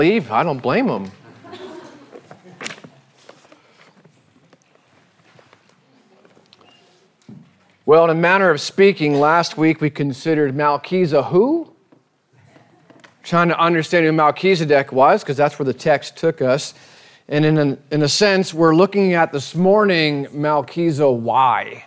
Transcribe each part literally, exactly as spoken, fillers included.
Leave. I don't blame them. Well, in a manner of speaking, last week we considered Melchizedek who? Trying to understand who Melchizedek was, because that's where the text took us. And in a, in a sense, we're looking at this morning Melchizedek why.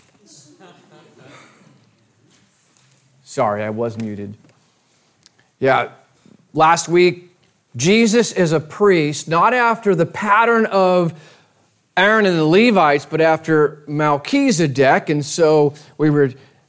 Sorry, I was muted. Yeah, last week, Jesus is a priest, not after the pattern of Aaron and the Levites, but after Melchizedek. And so we were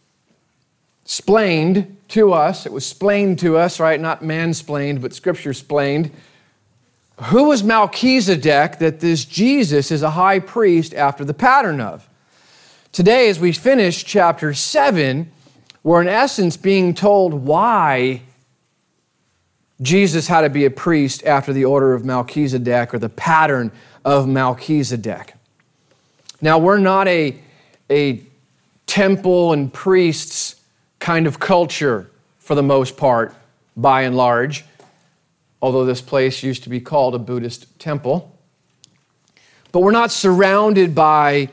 explained to us, it was explained to us, right? Not mansplained, but Scripture explained. Who was Melchizedek that this Jesus is a high priest after the pattern of? Today, as we finish chapter seven, we're in essence being told why Jesus had to be a priest after the order of Melchizedek or the pattern of Melchizedek. Now, we're not a, a temple and priests kind of culture for the most part, by and large, although this place used to be called a Buddhist temple. But we're not surrounded by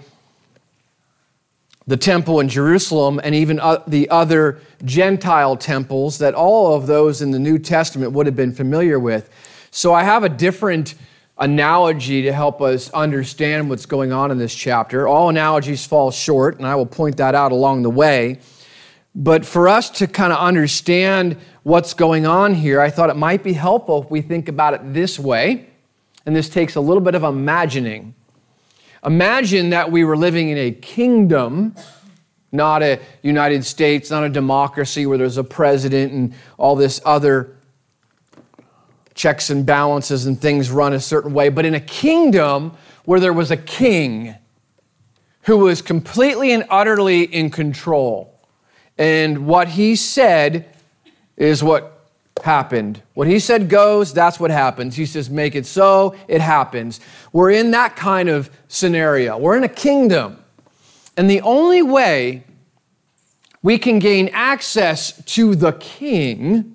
the temple in Jerusalem and even the other Gentile temples that all of those in the New Testament would have been familiar with. So I have a different analogy to help us understand what's going on in this chapter. All analogies fall short, and I will point that out along the way. But for us to kind of understand what's going on here, I thought it might be helpful if we think about it this way, and this takes a little bit of imagining. Imagine that we were living in a kingdom, not a United States, not a democracy where there's a president and all this other checks and balances and things run a certain way, but in a kingdom where there was a king who was completely and utterly in control. And what he said is what happened. What he said goes, that's what happens. He says, make it so, it happens. We're in that kind of scenario. We're in a kingdom. And the only way we can gain access to the king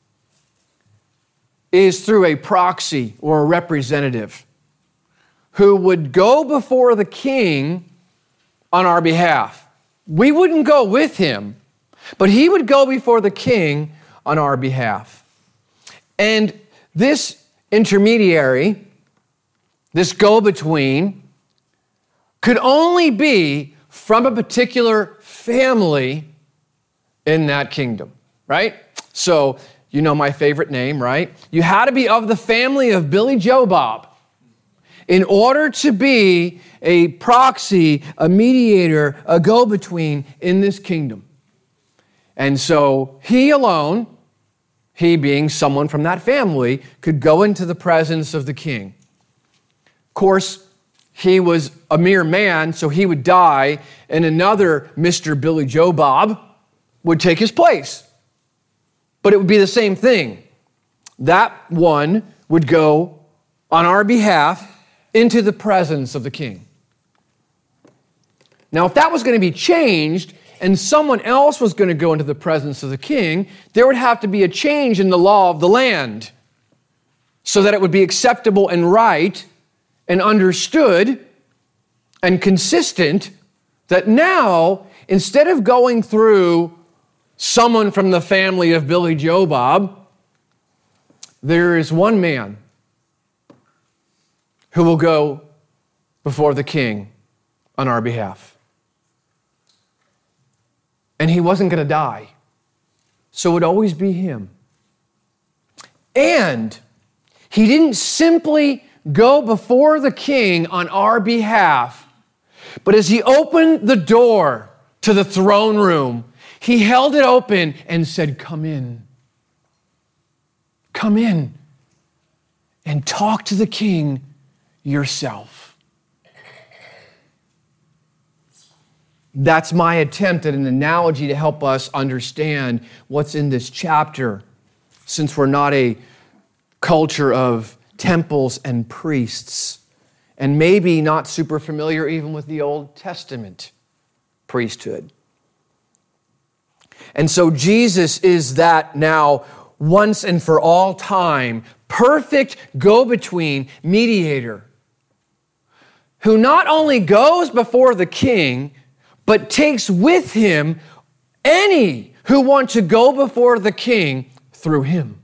is through a proxy or a representative who would go before the king on our behalf. We wouldn't go with him, but he would go before the king on our behalf. And this intermediary, this go-between, could only be from a particular family in that kingdom, right? So, you know my favorite name, right? You had to be of the family of Billy Joe Bob in order to be a proxy, a mediator, a go-between in this kingdom. And so he alone, he being someone from that family, could go into the presence of the king. Of course, he was a mere man, so he would die, and another Mister Billy Joe Bob would take his place. But it would be the same thing. That one would go on our behalf into the presence of the king. Now, if that was going to be changed and someone else was going to go into the presence of the king, there would have to be a change in the law of the land so that it would be acceptable and right and understood and consistent that now, instead of going through someone from the family of Billy Joe Bob, there is one man who will go before the king on our behalf. And he wasn't going to die, so it would always be him. And he didn't simply go before the king on our behalf, but as he opened the door to the throne room, he held it open and said, come in. Come in and talk to the king yourself. That's my attempt at an analogy to help us understand what's in this chapter, since we're not a culture of temples and priests, and maybe not super familiar even with the Old Testament priesthood. And so Jesus is that now once and for all time, perfect go-between mediator, who not only goes before the king, but takes with him any who want to go before the king through him.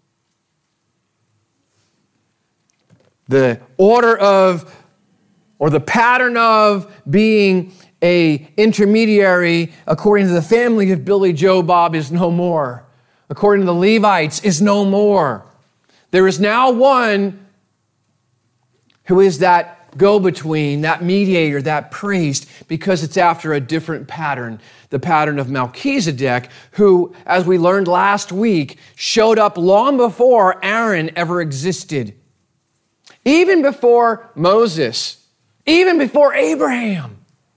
The order of, or the pattern of being a intermediary according to the family of Billy Joe Bob is no more. According to the Levites is no more. There is now one who is that go-between, that mediator, that priest, because it's after a different pattern, the pattern of Melchizedek, who, as we learned last week, showed up long before Aaron ever existed. Even before Moses, even before Abraham.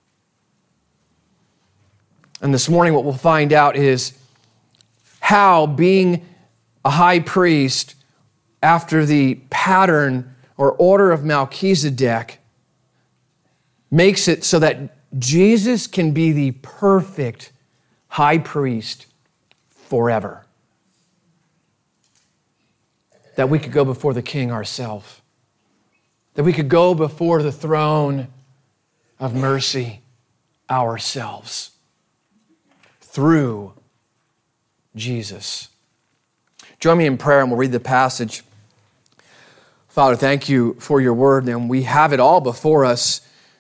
And this morning what we'll find out is how being a high priest after the pattern or order of Melchizedek makes it so that Jesus can be the perfect high priest forever. That we could go before the king ourselves. That we could go before the throne of mercy ourselves through Jesus. Join me in prayer and we'll read the passage. Father, thank you for your word, and we have it all before us.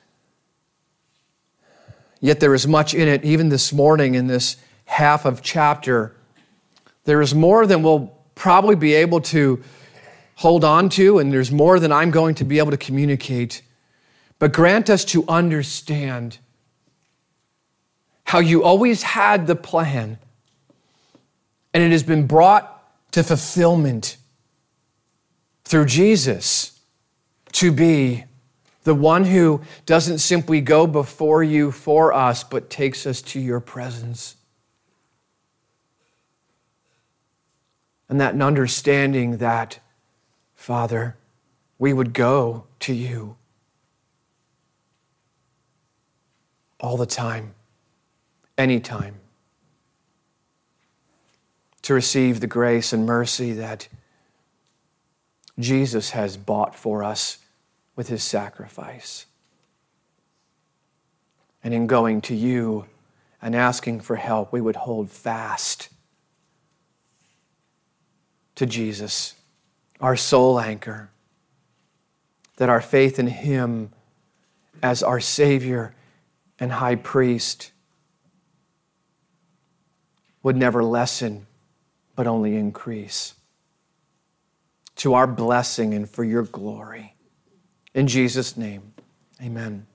Yet there is much in it, even this morning in this half of chapter. There is more than we'll probably be able to hold on to, and there's more than I'm going to be able to communicate. But grant us to understand how you always had the plan, and it has been brought to fulfillment through Jesus to be the one who doesn't simply go before you for us, but takes us to your presence. And that an understanding that, Father, we would go to you all the time, anytime, to receive the grace and mercy that Jesus has bought for us with his sacrifice. And in going to you and asking for help, we would hold fast to Jesus, our sole anchor, that our faith in him as our Savior and High Priest would never lessen, but only increase, to our blessing and for your glory. In Jesus' name, amen.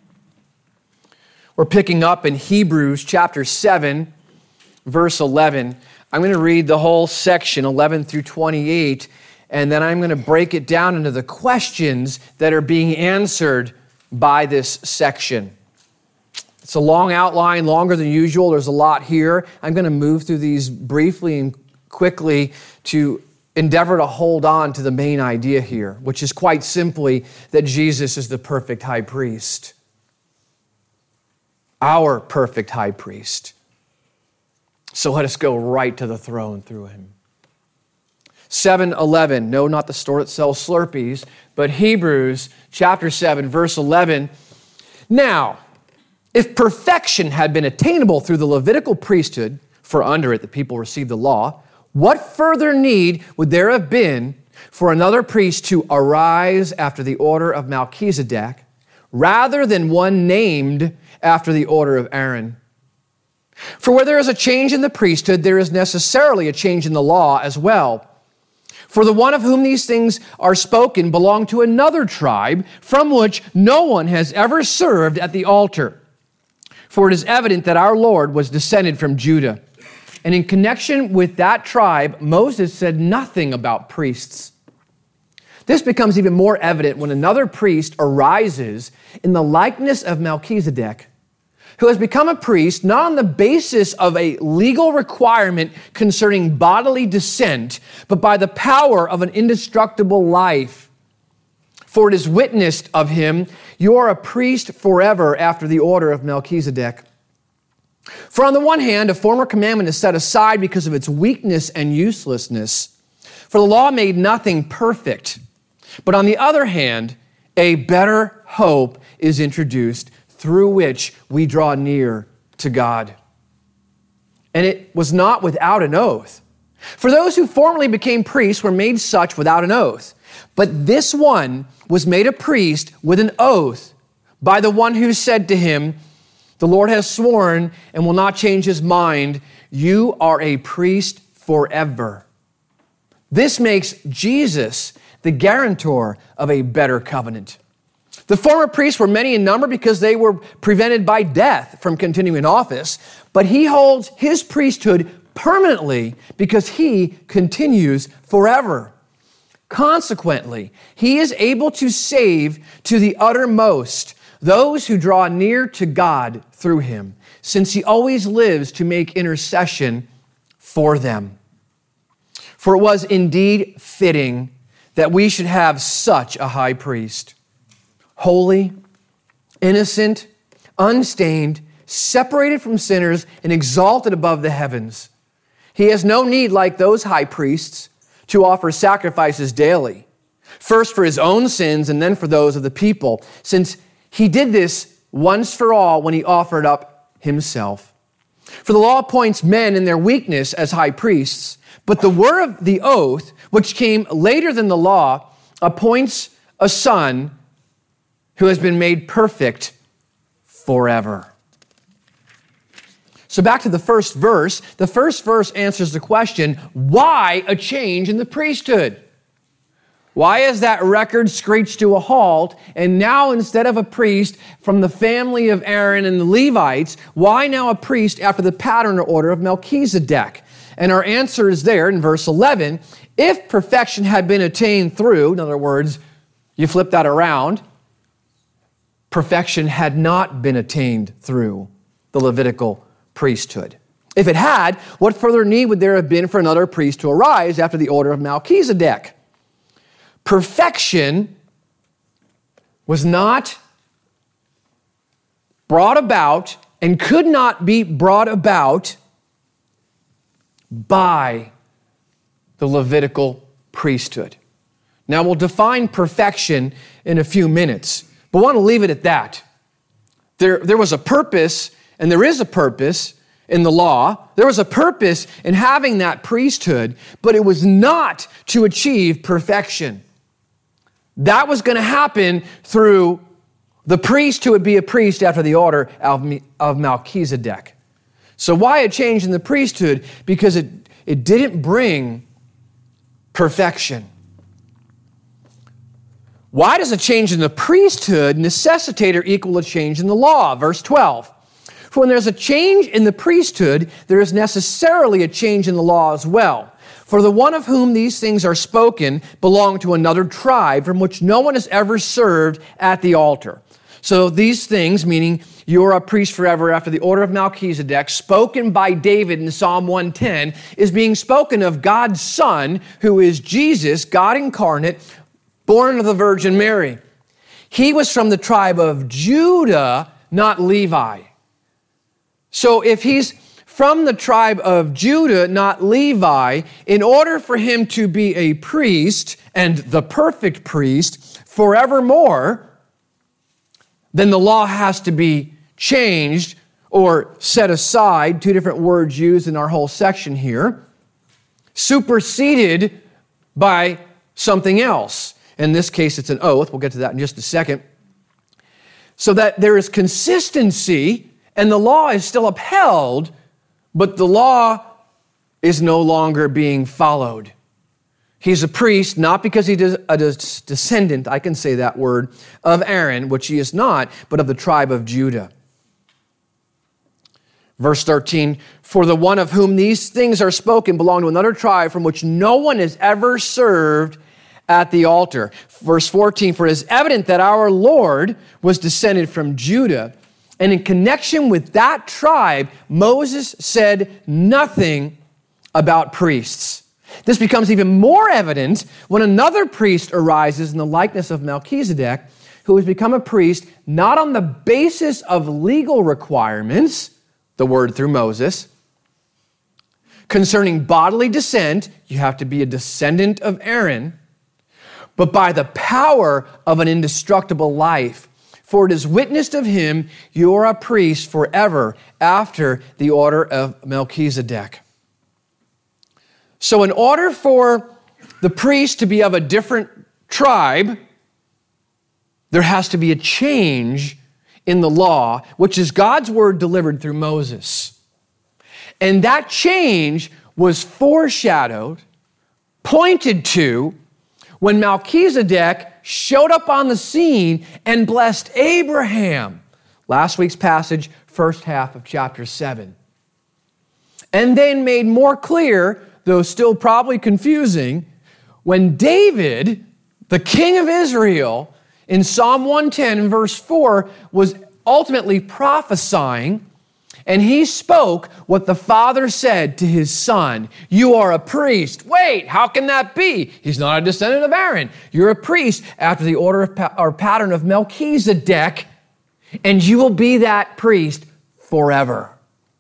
We're picking up in Hebrews chapter seven, verse eleven. I'm going to read the whole section, eleven through twenty-eight, and then I'm going to break it down into the questions that are being answered by this section. It's a long outline, longer than usual. There's a lot here. I'm going to move through these briefly and quickly to endeavor to hold on to the main idea here, which is quite simply that Jesus is the perfect high priest. Our perfect high priest. So let us go right to the throne through him. seven eleven, no, not the store that sells Slurpees, but Hebrews chapter seven, verse eleven. Now, if perfection had been attainable through the Levitical priesthood, for under it the people received the law, what further need would there have been for another priest to arise after the order of Melchizedek, rather than one named after the order of Aaron? For where there is a change in the priesthood, there is necessarily a change in the law as well. For the one of whom these things are spoken belonged to another tribe, from which no one has ever served at the altar. For it is evident that our Lord was descended from Judah. And in connection with that tribe, Moses said nothing about priests. This becomes even more evident when another priest arises in the likeness of Melchizedek, who has become a priest not on the basis of a legal requirement concerning bodily descent, but by the power of an indestructible life. For it is witnessed of him, you are a priest forever after the order of Melchizedek. For on the one hand, a former commandment is set aside because of its weakness and uselessness. For the law made nothing perfect. But on the other hand, a better hope is introduced through which we draw near to God. And it was not without an oath. For those who formerly became priests were made such without an oath. But this one was made a priest with an oath by the one who said to him, "The Lord has sworn and will not change his mind. You are a priest forever." This makes Jesus the guarantor of a better covenant. The former priests were many in number because they were prevented by death from continuing in office, but he holds his priesthood permanently because he continues forever. Consequently, he is able to save to the uttermost those who draw near to God through him, since he always lives to make intercession for them. For it was indeed fitting that we should have such a high priest, holy, innocent, unstained, separated from sinners, and exalted above the heavens. He has no need, like those high priests, to offer sacrifices daily, first for his own sins and then for those of the people, since he did this once for all when he offered up himself. For the law appoints men in their weakness as high priests, but the word of the oath, which came later than the law, appoints a son who has been made perfect forever. So back to the first verse. The first verse answers the question, why a change in the priesthood? Why is that record screeched to a halt? And now instead of a priest from the family of Aaron and the Levites, why now a priest after the pattern or order of Melchizedek? And our answer is there in verse eleven. If perfection had been attained through, in other words, you flip that around, perfection had not been attained through the Levitical priesthood. If it had, what further need would there have been for another priest to arise after the order of Melchizedek? Perfection was not brought about and could not be brought about by the Levitical priesthood. Now, we'll define perfection in a few minutes, but I want to leave it at that. There, there was a purpose, and there is a purpose in the law. There was a purpose in having that priesthood, but it was not to achieve perfection. That was going to happen through the priest who would be a priest after the order of Melchizedek. So why a change in the priesthood? Because it, it didn't bring perfection. Why does a change in the priesthood necessitate or equal a change in the law? Verse twelve. For when there's a change in the priesthood, there is necessarily a change in the law as well. For the one of whom these things are spoken belonged to another tribe from which no one has ever served at the altar. So these things, meaning you're a priest forever after the order of Melchizedek, spoken by David in Psalm one ten, is being spoken of God's Son, who is Jesus, God incarnate, born of the Virgin Mary. He was from the tribe of Judah, not Levi. So if he's from the tribe of Judah, not Levi, in order for him to be a priest and the perfect priest forevermore, then the law has to be changed or set aside, two different words used in our whole section here, superseded by something else. In this case, it's an oath. We'll get to that in just a second. So that there is consistency and the law is still upheld, but the law is no longer being followed. He's a priest, not because he is a descendant, I can say that word, of Aaron, which he is not, but of the tribe of Judah. Verse thirteen, for the one of whom these things are spoken belonged to another tribe from which no one has ever served at the altar. Verse fourteen, for it is evident that our Lord was descended from Judah, and in connection with that tribe, Moses said nothing about priests. This becomes even more evident when another priest arises in the likeness of Melchizedek, who has become a priest not on the basis of legal requirements, the word through Moses. Concerning bodily descent, you have to be a descendant of Aaron, but by the power of an indestructible life. For it is witnessed of him, you are a priest forever after the order of Melchizedek. So in order for the priest to be of a different tribe, there has to be a change in the law, which is God's word delivered through Moses. And that change was foreshadowed, pointed to, when Melchizedek showed up on the scene and blessed Abraham. Last week's passage, first half of chapter seven. And then made more clear, though still probably confusing, when David, the king of Israel, in Psalm one ten, verse four, was ultimately prophesying, and he spoke what the Father said to his son. You are a priest. Wait, how can that be? He's not a descendant of Aaron. You're a priest after the order of pa- or pattern of Melchizedek, and you will be that priest forever.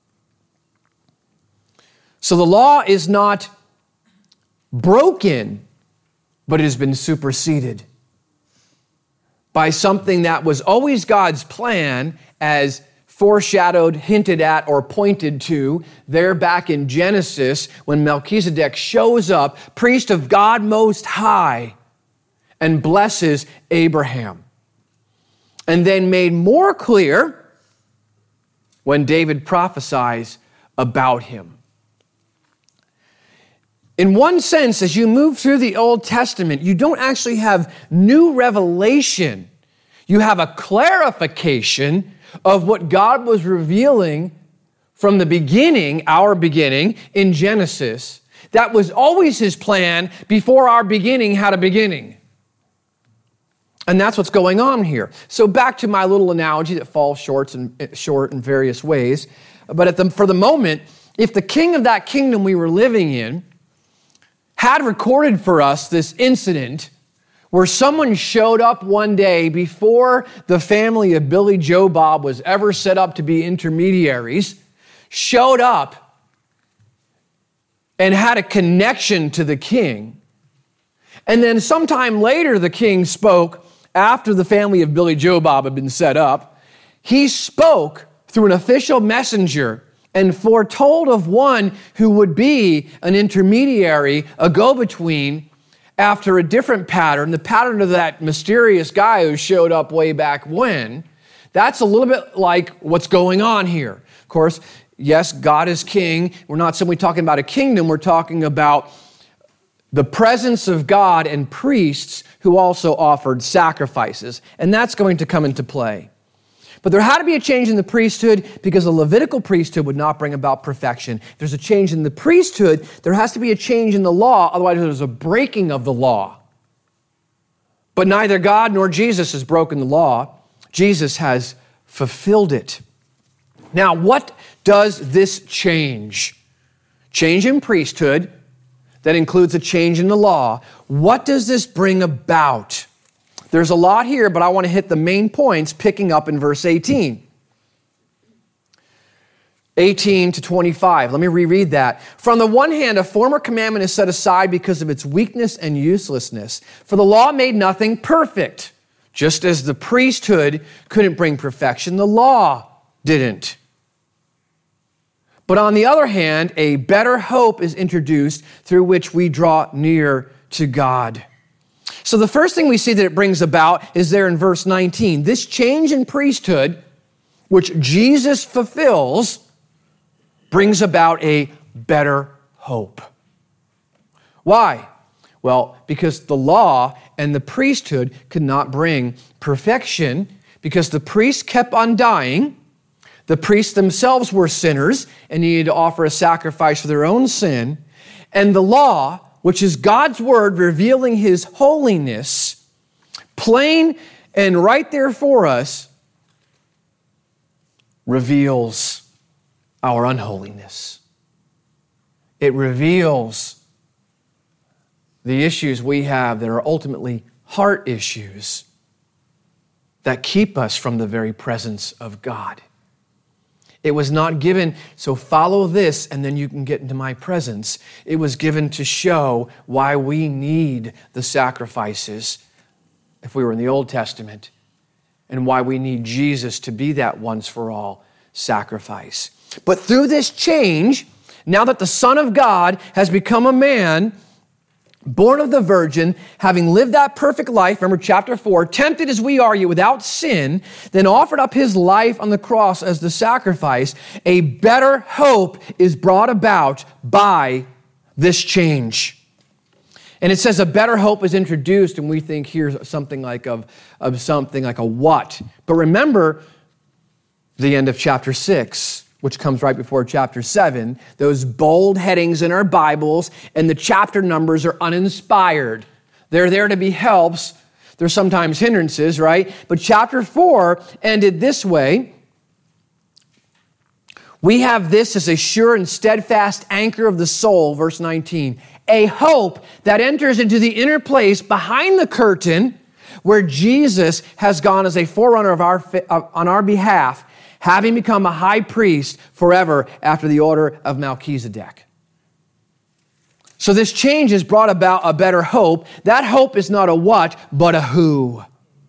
So the law is not broken, but it has been superseded by something that was always God's plan, as foreshadowed, hinted at, or pointed to there back in Genesis when Melchizedek shows up, priest of God Most High, and blesses Abraham. And then made more clear when David prophesies about him. In one sense, as you move through the Old Testament, you don't actually have new revelation. You have a clarification of what God was revealing from the beginning, our beginning, in Genesis. That was always his plan before our beginning had a beginning. And that's what's going on here. So back to my little analogy that falls short in, short in various ways. But at the, for the moment, if the king of that kingdom we were living in had recorded for us this incident where someone showed up one day before the family of Billy Joe Bob was ever set up to be intermediaries, showed up and had a connection to the king. And then sometime later, the king spoke after the family of Billy Joe Bob had been set up. He spoke through an official messenger and foretold of one who would be an intermediary, a go-between, after a different pattern, the pattern of that mysterious guy who showed up way back when. That's a little bit like what's going on here. Of course, yes, God is king. We're not simply talking about a kingdom. We're talking about the presence of God and priests who also offered sacrifices. And that's going to come into play. But there had to be a change in the priesthood because the Levitical priesthood would not bring about perfection. If there's a change in the priesthood, there has to be a change in the law, otherwise there's a breaking of the law. But neither God nor Jesus has broken the law. Jesus has fulfilled it. Now, what does this change? Change in priesthood that includes a change in the law. What does this bring about? There's a lot here, but I want to hit the main points, picking up in verse eighteen. eighteen to twenty-five. Let me reread that. From the one hand, a former commandment is set aside because of its weakness and uselessness. For the law made nothing perfect. Just as the priesthood couldn't bring perfection, the law didn't. But on the other hand, a better hope is introduced through which we draw near to God. So the first thing we see that it brings about is there in verse nineteen. This change in priesthood, which Jesus fulfills, brings about a better hope. Why? Well, because the law and the priesthood could not bring perfection, because the priests kept on dying. The priests themselves were sinners and needed to offer a sacrifice for their own sin. And the law, which is God's word revealing his holiness, plain and right there for us, reveals our unholiness. It reveals the issues we have that are ultimately heart issues that keep us from the very presence of God. It was not given, so follow this and then you can get into my presence. It was given to show why we need the sacrifices, if we were in the Old Testament, and why we need Jesus to be that once for all sacrifice. But through this change, now that the Son of God has become a man, born of the virgin, having lived that perfect life, remember chapter four, tempted as we are, yet without sin, then offered up his life on the cross as the sacrifice, a better hope is brought about by this change. And it says a better hope is introduced, and we think here's something like of, of something like a what. But remember the end of chapter six, which comes right before chapter seven, those bold headings in our Bibles, and the chapter numbers are uninspired. They're there to be helps. They're sometimes hindrances, right? But chapter four ended this way. We have this as a sure and steadfast anchor of the soul, verse nineteen, a hope that enters into the inner place behind the curtain where Jesus has gone as a forerunner of our, on our behalf, having become a high priest forever after the order of Melchizedek. So this change has brought about a better hope. That hope is not a what, but a who.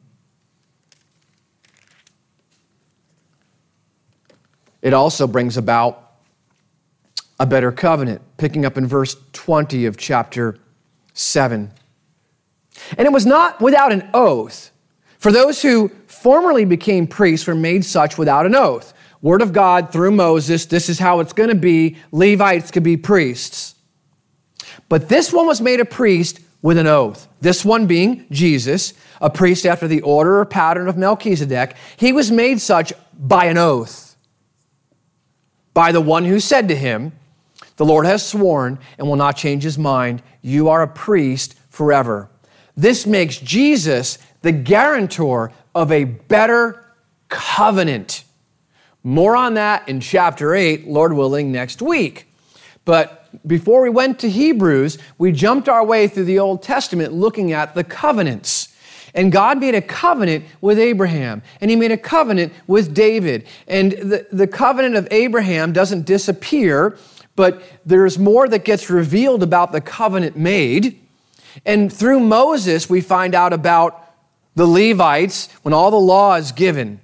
It also brings about a better covenant, picking up in verse twenty of chapter seven. And it was not without an oath. For those who formerly became priests were made such without an oath. Word of God through Moses, this is how it's going to be. Levites could be priests. But this one was made a priest with an oath. This one being Jesus, a priest after the order or pattern of Melchizedek. He was made such by an oath, by the one who said to him, the Lord has sworn and will not change his mind. You are a priest forever. This makes Jesus the guarantor of a better covenant. More on that in chapter eight, Lord willing, next week. But before we went to Hebrews, we jumped our way through the Old Testament looking at the covenants. And God made a covenant with Abraham, and he made a covenant with David. And the, the covenant of Abraham doesn't disappear, but there's more that gets revealed about the covenant made. And through Moses, we find out about the Levites when all the law is given.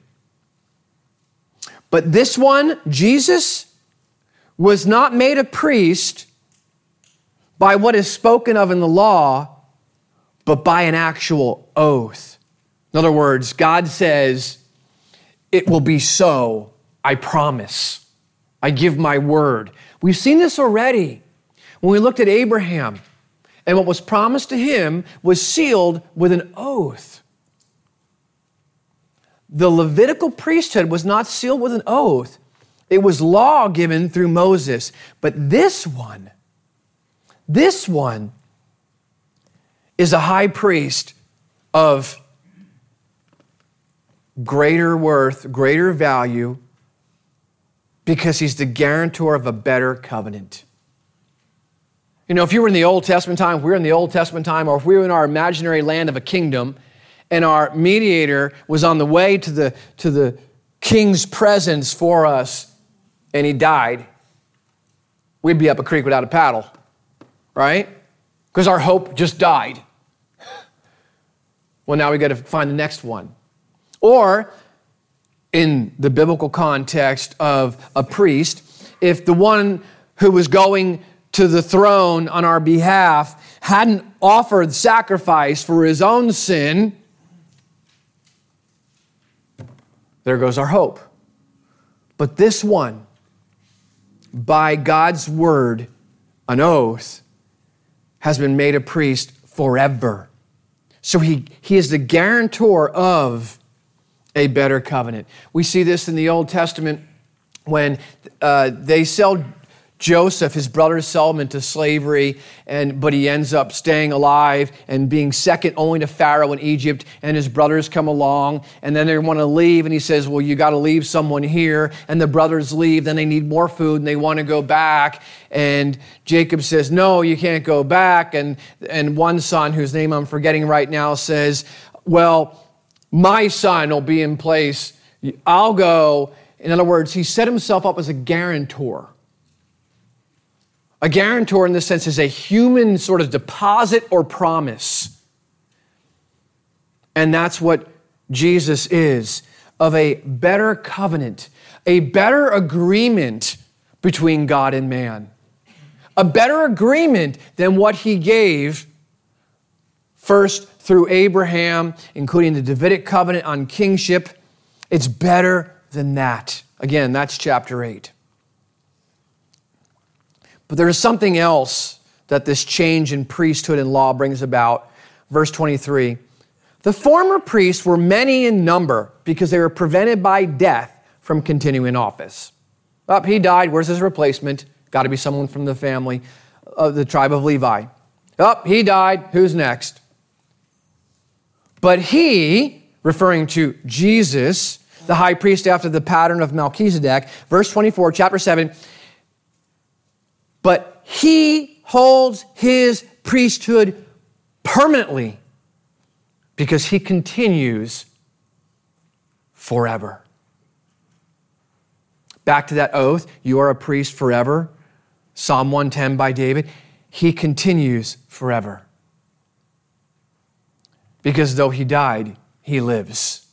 But this one, Jesus, was not made a priest by what is spoken of in the law, but by an actual oath. In other words, God says, it will be so, I promise. I give my word. We've seen this already when we looked at Abraham, and what was promised to him was sealed with an oath. The Levitical priesthood was not sealed with an oath. It was law given through Moses. But this one, this one is a high priest of greater worth, greater value, because he's the guarantor of a better covenant. You know, if you were in the Old Testament time, if we were in the Old Testament time, or if we were in our imaginary land of a kingdom, and our mediator was on the way to the, to the king's presence for us, and he died, we'd be up a creek without a paddle, right? Because our hope just died. Well, now we got to find the next one. Or, in the biblical context of a priest, if the one who was going to the throne on our behalf hadn't offered sacrifice for his own sin, there goes our hope. But this one, by God's word, an oath, has been made a priest forever. So he, he is the guarantor of a better covenant. We see this in the Old Testament when uh, they sell Joseph, his brother, sell him into slavery, and but he ends up staying alive and being second only to Pharaoh in Egypt, and his brothers come along, and then they want to leave, and he says, well, you got to leave someone here, and the brothers leave, then they need more food, and they want to go back, and Jacob says, no, you can't go back, and, and one son, whose name I'm forgetting right now, says, well, my son will be in place, I'll go, In other words, he set himself up as a guarantor. A guarantor in this sense is a human sort of deposit or promise. And that's what Jesus is, of a better covenant, a better agreement between God and man. A better agreement than what he gave first through Abraham, including the Davidic covenant on kingship. It's better than that. Again, that's chapter eight. But there is something else that this change in priesthood and law brings about. Verse twenty-three, the former priests were many in number because they were prevented by death from continuing in office. Up, he died. Where's his replacement? Got to be someone from the family of the tribe of Levi. Up, he died. Who's next? But he, referring to Jesus, the high priest after the pattern of Melchizedek, verse twenty-four, chapter seven, but he holds his priesthood permanently because he continues forever. Back to that oath, you are a priest forever. Psalm one ten by David. He continues forever. Because though he died, he lives.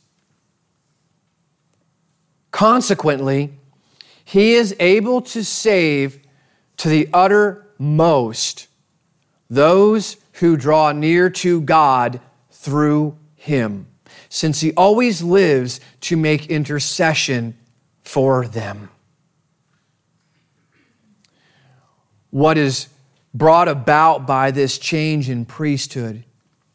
Consequently, he is able to save to the uttermost those who draw near to God through him, since he always lives to make intercession for them. What is brought about by this change in priesthood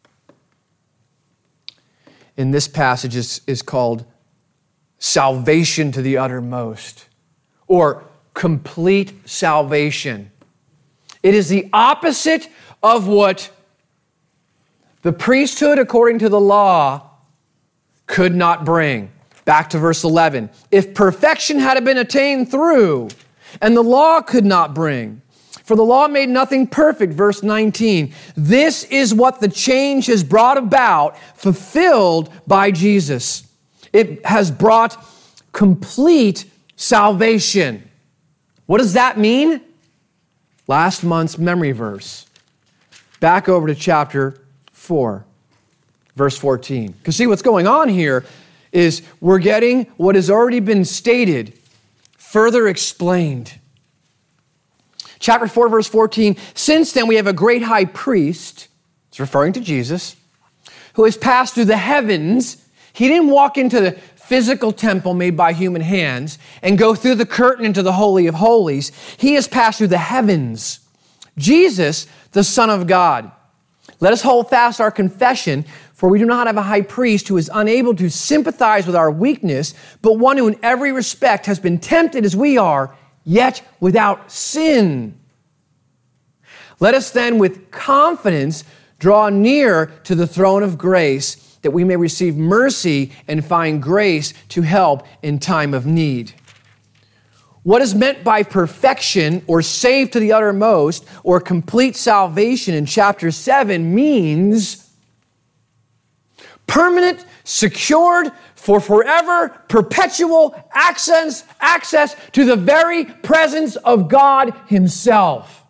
in this passage is, is called salvation to the uttermost, or complete salvation. It is the opposite of what the priesthood, according to the law, could not bring. Back to verse eleven. If perfection had been attained through, and the law could not bring, for the law made nothing perfect, verse nineteen. This is what the change has brought about, fulfilled by Jesus. It has brought complete salvation. What does that mean? Last month's memory verse. Back over to chapter four, verse fourteen. Because see, what's going on here is we're getting what has already been stated, further explained. Chapter four, verse fourteen, since then we have a great high priest, it's referring to Jesus, who has passed through the heavens. He didn't walk into the physical temple made by human hands and go through the curtain into the Holy of Holies. He has passed through the heavens. Jesus, the Son of God. Let us hold fast our confession, for we do not have a high priest who is unable to sympathize with our weakness, but one who in every respect has been tempted as we are, yet without sin. Let us then with confidence draw near to the throne of grace, that we may receive mercy and find grace to help in time of need. What is meant by perfection or saved to the uttermost or complete salvation in chapter seven means permanent, secured, for forever, perpetual access, access to the very presence of God himself.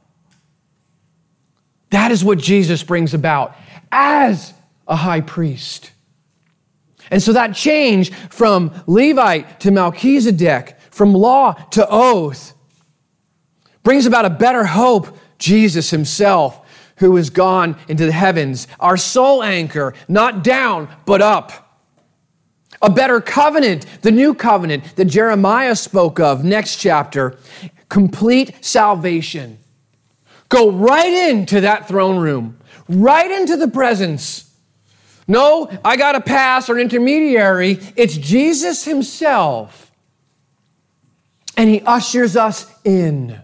That is what Jesus brings about as a high priest. And so that change from Levite to Melchizedek, from law to oath, brings about a better hope, Jesus himself, who has gone into the heavens, our sole anchor, not down, but up. A better covenant, the new covenant that Jeremiah spoke of, next chapter, complete salvation. Go right into that throne room, right into the presence. No, I got a pass or an intermediary. It's Jesus himself. And he ushers us in.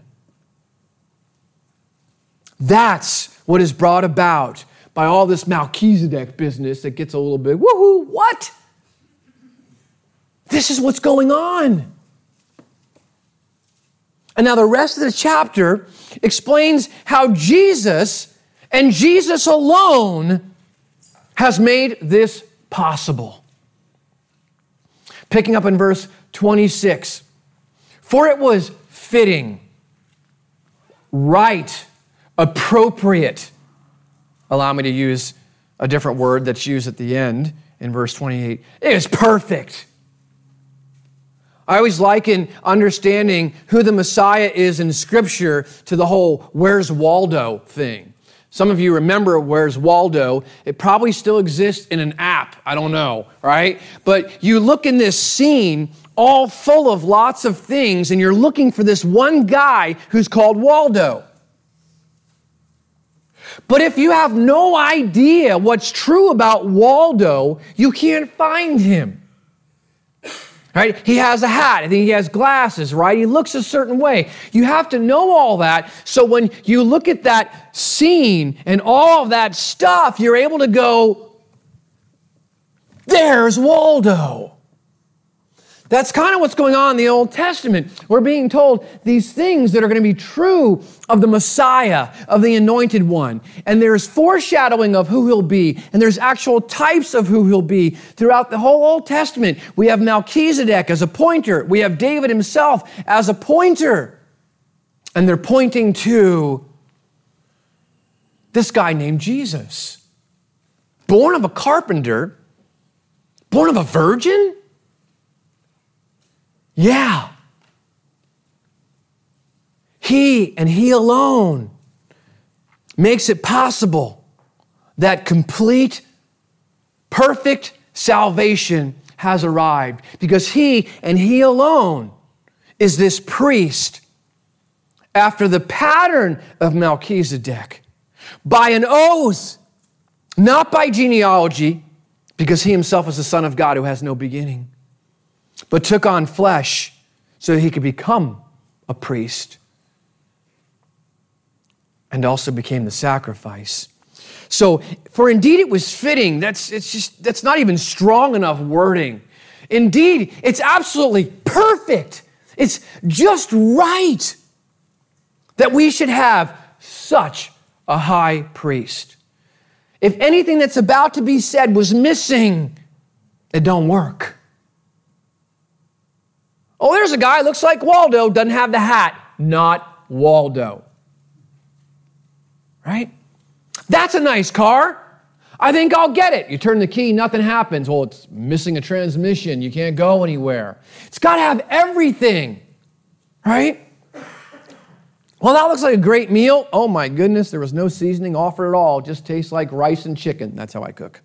That's what is brought about by all this Melchizedek business that gets a little bit, woohoo, what? This is what's going on. And now the rest of the chapter explains how Jesus and Jesus alone has made this possible. Picking up in verse twenty-six. For it was fitting, right, appropriate. Allow me to use a different word that's used at the end in verse twenty-eight. It is perfect. I always liken understanding who the Messiah is in Scripture to the whole Where's Waldo thing. Some of you remember Where's Waldo. It probably still exists in an app. I don't know, right? But you look in this scene all full of lots of things, and you're looking for this one guy who's called Waldo. But if you have no idea what's true about Waldo, you can't find him. Right? He has a hat. I think he has glasses, right? He looks a certain way. You have to know all that. So when you look at that scene and all of that stuff, you're able to go, there's Waldo. That's kind of what's going on in the Old Testament. We're being told these things that are going to be true of the Messiah, of the Anointed One. And there's foreshadowing of who he'll be. And there's actual types of who he'll be throughout the whole Old Testament. We have Melchizedek as a pointer. We have David himself as a pointer. And they're pointing to this guy named Jesus. Born of a carpenter, born of a virgin? Yeah. He and he alone makes it possible that complete, perfect salvation has arrived, because he and he alone is this priest after the pattern of Melchizedek, by an oath, not by genealogy, because he himself is the Son of God who has no beginning, but took on flesh so that he could become a priest and also became the sacrifice. So, for indeed it was fitting, that's it's just that's not even strong enough wording. Indeed, it's absolutely perfect. It's just right that we should have such a high priest. If anything that's about to be said was missing, it don't work. Oh, there's a guy, looks like Waldo, doesn't have the hat. Not Waldo. Right? That's a nice car. I think I'll get it. You turn the key, nothing happens. Well, it's missing a transmission. You can't go anywhere. It's got to have everything. Right? Well, that looks like a great meal. Oh my goodness, there was no seasoning offered at all. It just tastes like rice and chicken. That's how I cook.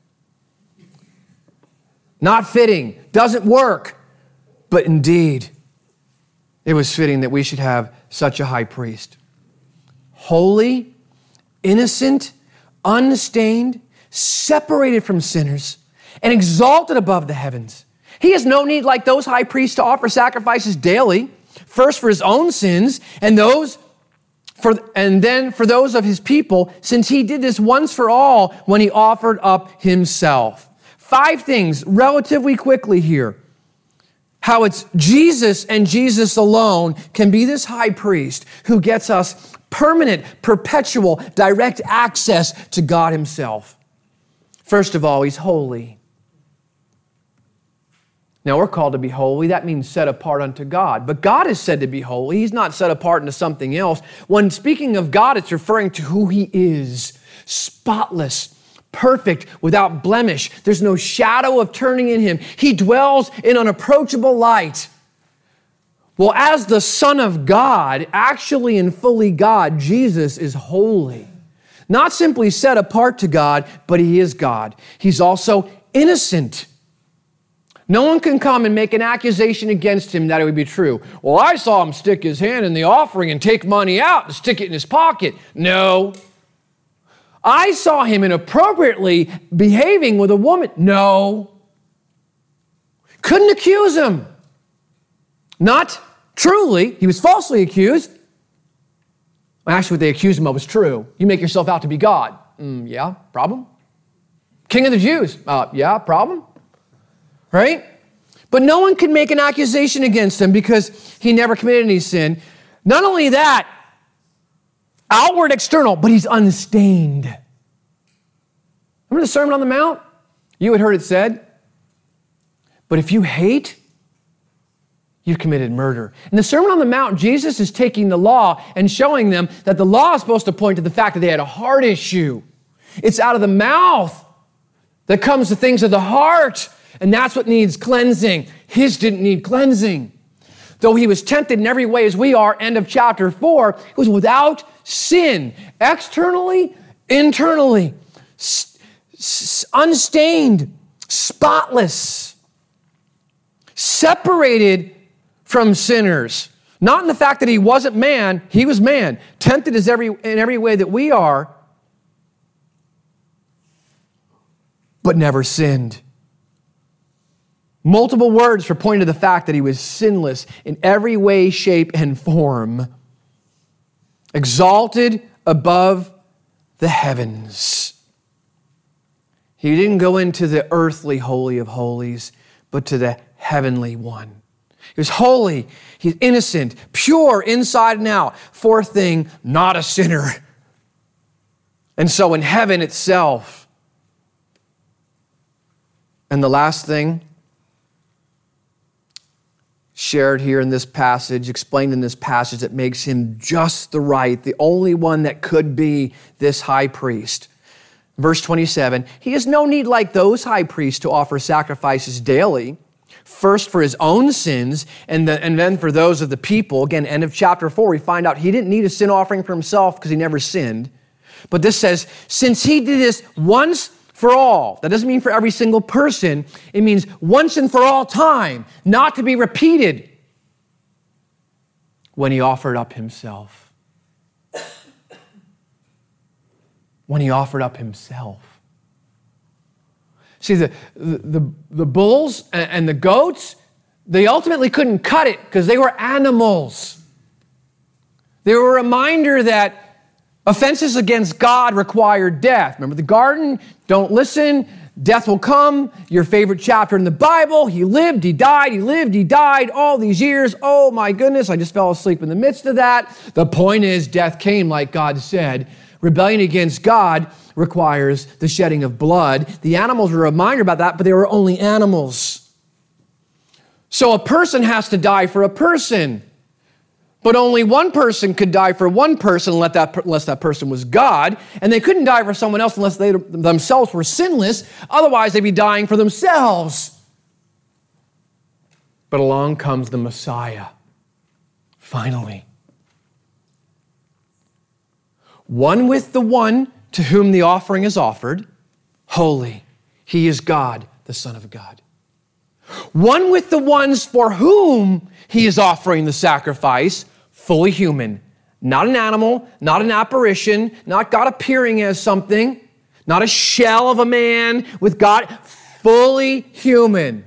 Not fitting. Doesn't work. But indeed, it was fitting that we should have such a high priest. Holy, innocent, unstained, separated from sinners, and exalted above the heavens. He has no need, like those high priests, to offer sacrifices daily, first for his own sins, and those for and then for those of his people, since he did this once for all when he offered up himself. Five things relatively quickly here. How it's Jesus and Jesus alone can be this high priest who gets us permanent, perpetual, direct access to God himself. First of all, he's holy. Now, we're called to be holy. That means set apart unto God. But God is said to be holy. He's not set apart into something else. When speaking of God, it's referring to who he is. Spotless, perfect, without blemish. There's no shadow of turning in him. He dwells in unapproachable light. Well, as the Son of God, actually and fully God, Jesus is holy. Not simply set apart to God, but he is God. He's also innocent. No one can come and make an accusation against him that it would be true. Well, I saw him stick his hand in the offering and take money out and stick it in his pocket. No. I saw him inappropriately behaving with a woman. No. Couldn't accuse him. Not truly. He was falsely accused. Actually, what they accused him of was true. You make yourself out to be God. Mm, yeah, problem? King of the Jews. Uh, yeah, problem? Right? But no one could make an accusation against him because he never committed any sin. Not only that, outward, external, but he's unstained. Remember the Sermon on the Mount? You had heard it said, but if you hate you committed murder. In the Sermon on the Mount, Jesus is taking the law and showing them that the law is supposed to point to the fact that they had a heart issue. It's out of the mouth that comes the things of the heart, and that's what needs cleansing. His didn't need cleansing. Though he was tempted in every way as we are, end of chapter four, he was without sin, externally, internally, s- s- unstained, spotless, separated from sinners. Not in the fact that he wasn't man, he was man, tempted as every, in every way that we are, but never sinned. Multiple words for pointing to the fact that he was sinless in every way, shape, and form. Exalted above the heavens. He didn't go into the earthly holy of holies, but to the heavenly one. He was holy, he's innocent, pure inside and out. Fourth thing, not a sinner. And so in heaven itself. And the last thing, shared here in this passage, explained in this passage, that makes him just the right, the only one that could be this high priest. Verse twenty-seven, he has no need like those high priests to offer sacrifices daily, first for his own sins and, the, and then for those of the people. Again, end of chapter four, we find out he didn't need a sin offering for himself because he never sinned. But this says, since he did this once for all, that doesn't mean for every single person. It means once and for all time, not to be repeated, when he offered up himself. When he offered up himself. See, the, the, the bulls and the goats, they ultimately couldn't cut it because they were animals. They were a reminder that offenses against God require death. Remember the garden? Don't listen. Death will come. Your favorite chapter in the Bible. He lived, he died, he lived, he died all these years. Oh my goodness, I just fell asleep in the midst of that. The point is, death came like God said. Rebellion against God requires the shedding of blood. The animals were a reminder about that, but they were only animals. So a person has to die for a person. But only one person could die for one person unless that, unless that person was God. And they couldn't die for someone else unless they themselves were sinless. Otherwise, they'd be dying for themselves. But along comes the Messiah. Finally. One with the one to whom the offering is offered. Holy. He is God, the Son of God. One with the ones for whom he is offering the sacrifice, fully human. Not an animal, not an apparition, not God appearing as something, not a shell of a man with God, fully human.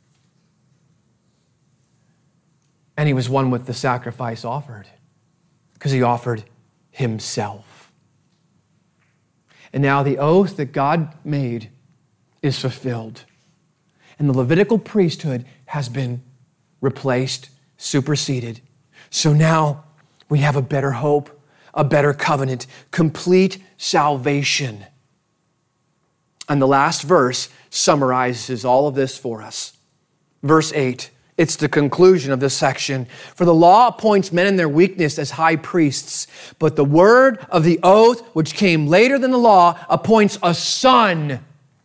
And he was one with the sacrifice offered because he offered himself. And now the oath that God made is fulfilled. And the Levitical priesthood has been replaced, superseded. So now we have a better hope, a better covenant, complete salvation. And the last verse summarizes all of this for us. Verse eight, it's the conclusion of this section. For the law appoints men in their weakness as high priests, but the word of the oath, which came later than the law, appoints a son.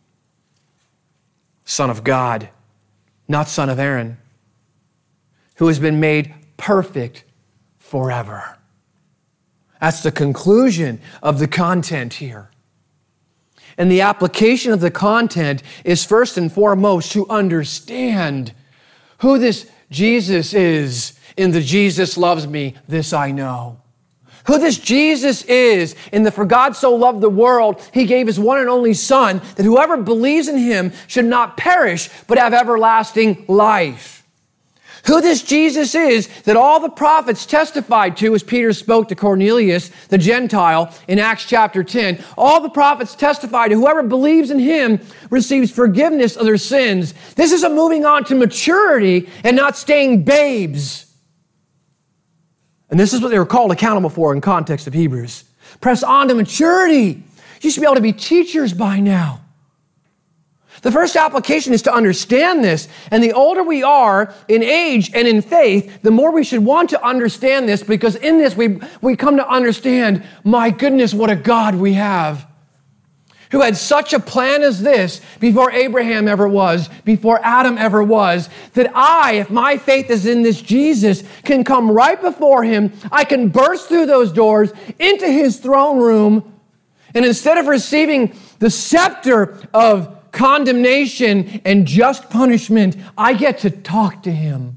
Son of God, not son of Aaron, who has been made perfect forever. That's the conclusion of the content here. And the application of the content is first and foremost to understand who this Jesus is in the Jesus loves me, this I know. Who this Jesus is in the for God so loved the world, he gave his one and only Son, that whoever believes in him should not perish, but have everlasting life. Who this Jesus is that all the prophets testified to as Peter spoke to Cornelius, the Gentile, in Acts chapter ten. All the prophets testified to whoever believes in him receives forgiveness of their sins. This is a moving on to maturity and not staying babes. And this is what they were called accountable for in context of Hebrews. Press on to maturity. You should be able to be teachers by now. The first application is to understand this. And the older we are in age and in faith, the more we should want to understand this, because in this we, we come to understand, my goodness, what a God we have, who had such a plan as this before Abraham ever was, before Adam ever was, that I, if my faith is in this Jesus, can come right before him. I can burst through those doors into his throne room, and instead of receiving the scepter of condemnation and just punishment, I get to talk to him.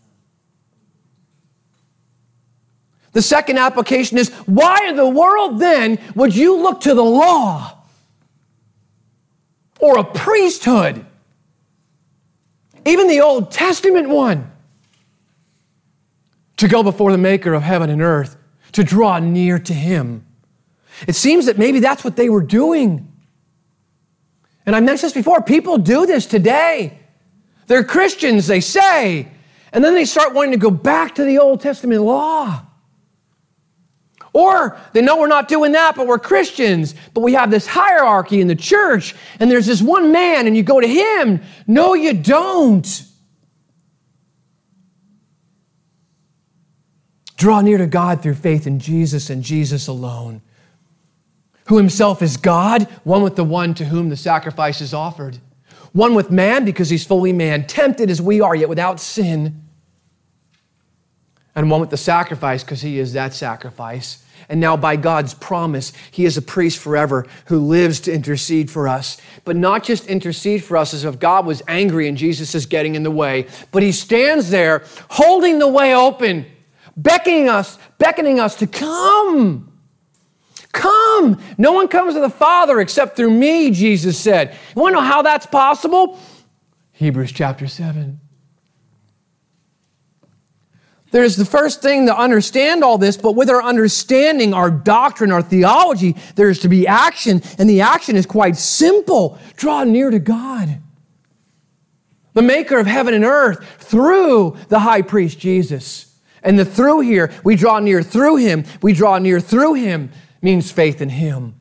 The second application is, why in the world then would you look to the law or a priesthood, even the Old Testament one, to go before the maker of heaven and earth, to draw near to him? It seems that maybe that's what they were doing. And I mentioned this before, people do this today. They're Christians, they say, and then they start wanting to go back to the Old Testament law. Or they know we're not doing that, but we're Christians, but we have this hierarchy in the church, and there's this one man, and you go to him. No, you don't. Draw near to God through faith in Jesus and Jesus alone, who himself is God, one with the one to whom the sacrifice is offered, one with man because he's fully man, tempted as we are, yet without sin, and one with the sacrifice because he is that sacrifice. And now by God's promise, he is a priest forever who lives to intercede for us. But not just intercede for us as if God was angry and Jesus is getting in the way, but he stands there holding the way open, beckoning us, beckoning us to come. Come. No one comes to the Father except through me, Jesus said. You want to know how that's possible? Hebrews chapter seven. There's the first thing to understand all this, but with our understanding, our doctrine, our theology, there's to be action, and the action is quite simple. Draw near to God, the maker of heaven and earth, through the high priest Jesus. And the through here, we draw near through him, we draw near through him, means faith in him.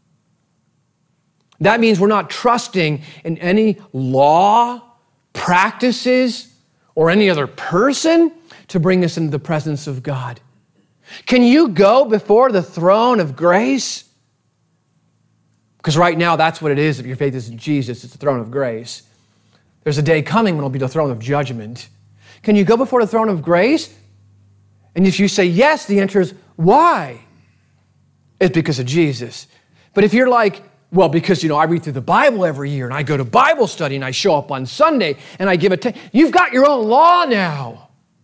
That means we're not trusting in any law, practices, or any other person to bring us into the presence of God. Can you go before the throne of grace? Because right now, that's what it is. If your faith is in Jesus, it's the throne of grace. There's a day coming when it'll be the throne of judgment. Can you go before the throne of grace? And if you say yes, the answer is, why? It's because of Jesus. But if you're like, well, because, you know, I read through the Bible every year, and I go to Bible study, and I show up on Sunday, and I give a ten, you've got your own law now.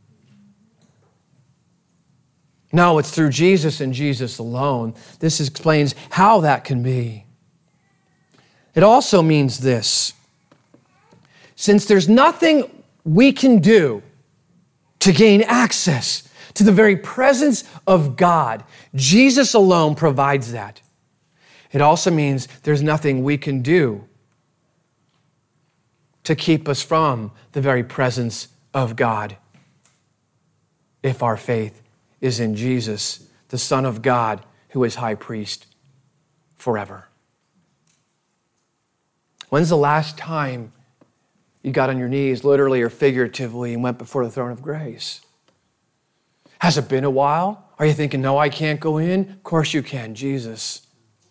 No, it's through Jesus and Jesus alone. This explains how that can be. It also means this. Since there's nothing we can do to gain access to the very presence of God, Jesus alone provides that. It also means there's nothing we can do to keep us from the very presence of God if our faith is in Jesus, the Son of God, who is high priest forever. When's the last time you got on your knees, literally or figuratively, and went before the throne of grace? Has it been a while? Are you thinking, no, I can't go in? Of course you can, Jesus.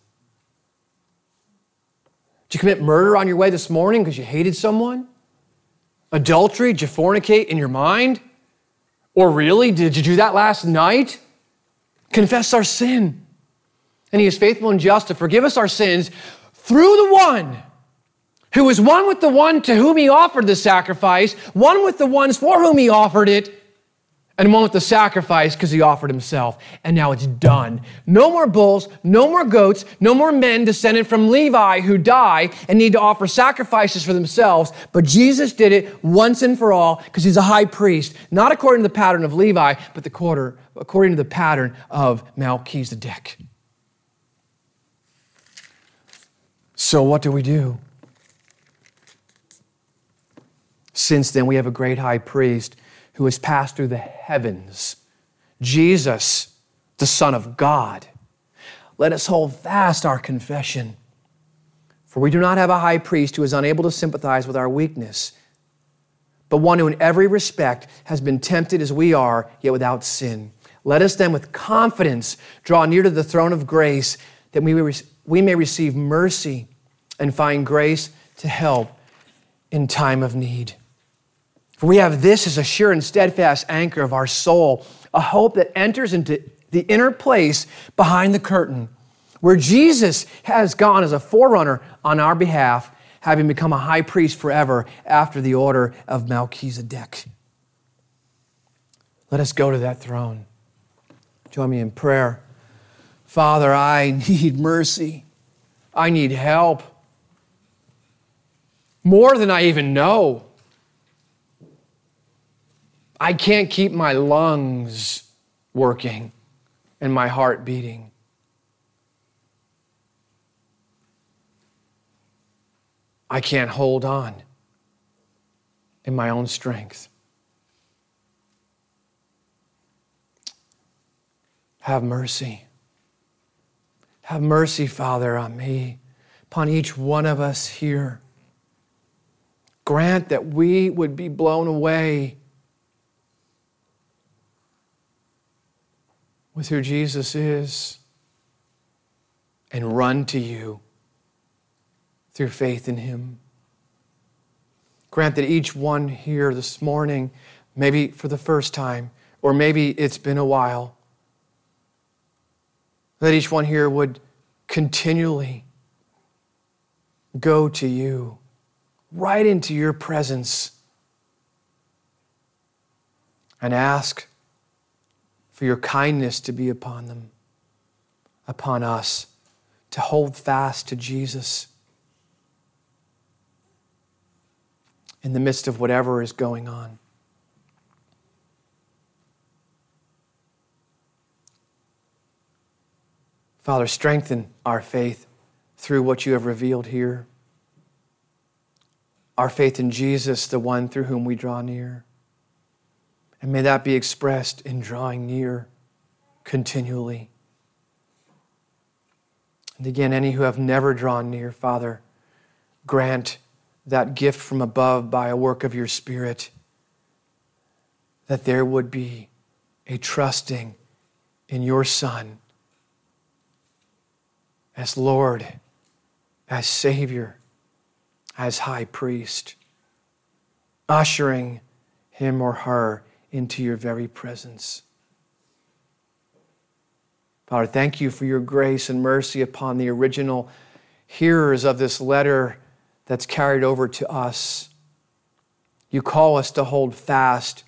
Did you commit murder on your way this morning because you hated someone? Adultery? Did you fornicate in your mind? Or really, did you do that last night? Confess our sin. And he is faithful and just to forgive us our sins through the one who is one with the one to whom he offered the sacrifice, one with the ones for whom he offered it, and one with the sacrifice because he offered himself. And now it's done. No more bulls, no more goats, no more men descended from Levi who die and need to offer sacrifices for themselves. But Jesus did it once and for all because he's a high priest, not according to the pattern of Levi, but the quarter, according to the pattern of Melchizedek. So what do we do? Since then, we have a great high priest who has passed through the heavens, Jesus, the Son of God. Let us hold fast our confession, for For we do not have a high priest who is unable to sympathize with our weakness, but one who in every respect has been tempted as we are, yet without sin. Let us then with confidence draw near to the throne of grace, that we may, we may receive mercy and find grace to help in time of need. For we have this as a sure and steadfast anchor of our soul, a hope that enters into the inner place behind the curtain, where Jesus has gone as a forerunner on our behalf, having become a high priest forever after the order of Melchizedek. Let us go to that throne. Join me in prayer. Father, I need mercy. I need help. More than I even know. I can't keep my lungs working and my heart beating. I can't hold on in my own strength. Have mercy. Have mercy, Father, on me, upon each one of us here. Grant that we would be blown away with who Jesus is and run to you through faith in him. Grant that each one here this morning, maybe for the first time, or maybe it's been a while, that each one here would continually go to you, right into your presence, and ask for your kindness to be upon them, upon us, to hold fast to Jesus in the midst of whatever is going on. Father, strengthen our faith through what you have revealed here. Our faith in Jesus, the one through whom we draw near. And may that be expressed in drawing near continually. And again, any who have never drawn near, Father, grant that gift from above by a work of your Spirit, that there would be a trusting in your Son as Lord, as Savior, as High Priest, ushering him or her into your very presence. Father, thank you for your grace and mercy upon the original hearers of this letter that's carried over to us. You call us to hold fast,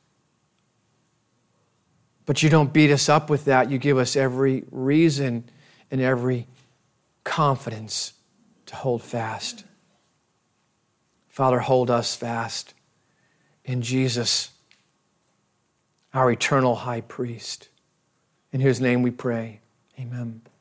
but you don't beat us up with that. You give us every reason and every confidence to hold fast. Father, hold us fast in Jesus, our eternal high priest, in whose name we pray. Amen.